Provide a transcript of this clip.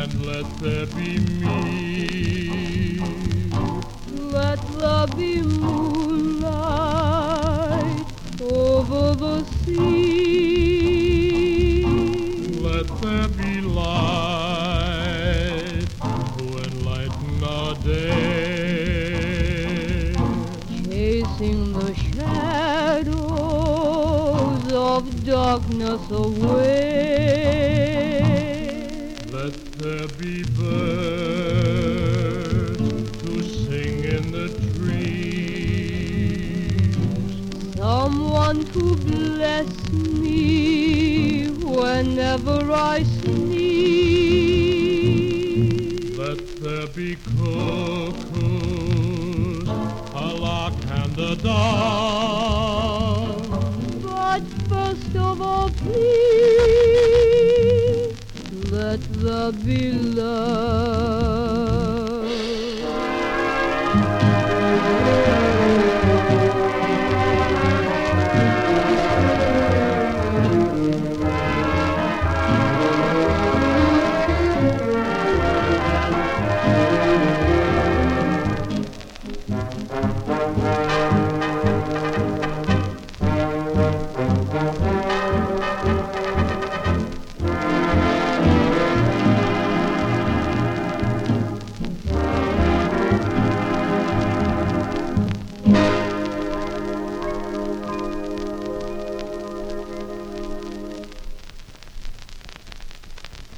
and let there be me. Let there be moonlight over the sea. Let there be light to enlighten our day. Chasing the shadows of darkness away. Let there be birds to sing in the trees. Someone to bless me whenever I sneeze. Let there be cuckoos, a lark and a dove. But first of all, please, let there be love.